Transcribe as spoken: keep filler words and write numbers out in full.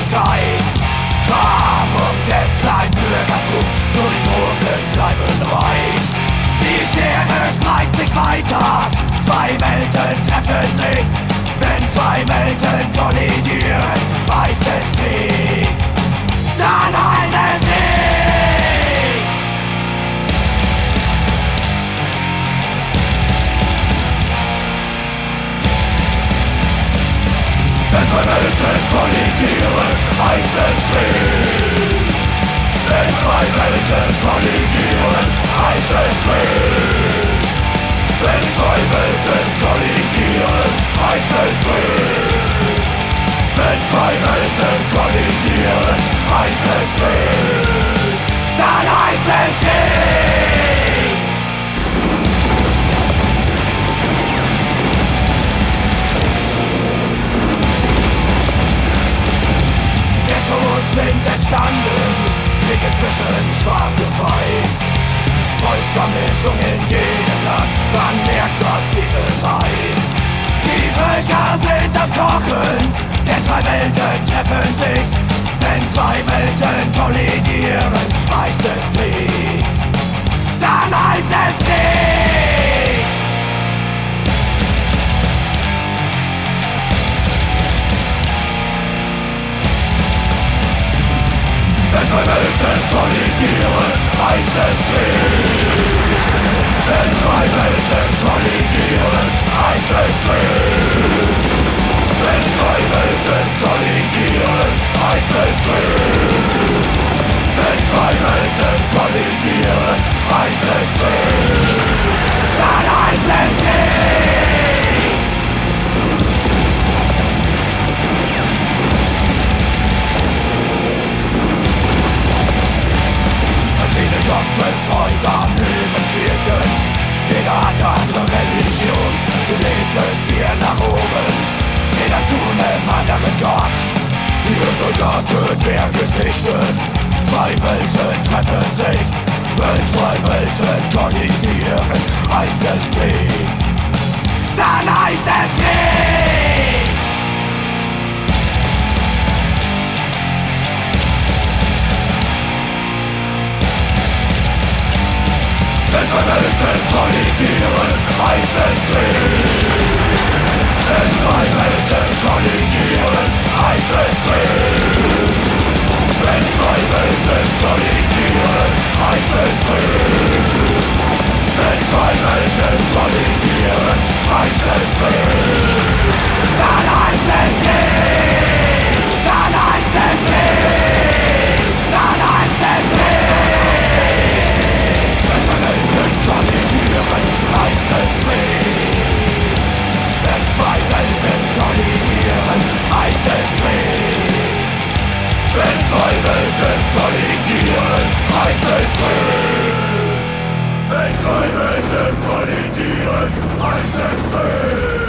Streik. Verarmung des kleinen Bürgertums, nur die Großen bleiben reich. Die Schere spreizt sich weiter, zwei Welten treffen sich. Wenn zwei Welten kollidieren, heißt es Krieg. Dann heißt es Krieg. Wenn zwei Welten kollidieren, heißt es Krieg. Wenn zwei Welten kollidieren, heißt es Krieg. Wenn zwei Welten kollidieren, heißt es Krieg. Wenn zwei Welten kollidieren, heißt es Krieg. Dann heißt es Krieg. Ghettos sind entstanden, Kriege zwischen Schwarz und Weiß. Volksvermischung in jedem Land, man merkt, was dieses heißt. Die Völker sind am Kochen, denn zwei Welten treffen sich. Wenn zwei Welten kollidieren, heißt es Krieg. Dann heißt es Krieg. Wenn zwei Welten kollidieren, heißt es Krieg. Wenn zwei Welten kollidieren, heißt es Krieg. Wenn zwei Welten kollidieren, heißt es Krieg. Wenn zwei Welten kollidieren, heißt es Krieg. Dann heißt es Krieg. Verschiedene Gotteshäuser neben Kirchen, jeder hat eine andere Religion. Wir beten wir nach oben, jeder zu einem anderen Gott. Die Resultate der Geschichte, zwei Welten treffen sich. Wenn zwei Welten kollidieren, heißt es Krieg. Dann heißt es Krieg. Wenn zwei Welten kollidieren, heißt es Krieg. Wenn zwei Welten kollidieren, heißt es Krieg. Wenn zwei Welten kollidieren, heißt es Krieg. Wenn zwei Welten kollidieren, heißt es Krieg. Dann heißt es Krieg. Dann heißt es Krieg. Dann heißt es Krieg. Wenn zwei Welten kollidieren, heißt es Krieg. Wenn zwei Welten kollidieren, heißt es Krieg. Wenn zwei Welten kollidieren, heißt es Krieg. Wenn zwei Welten kollidieren, heißt es Krieg.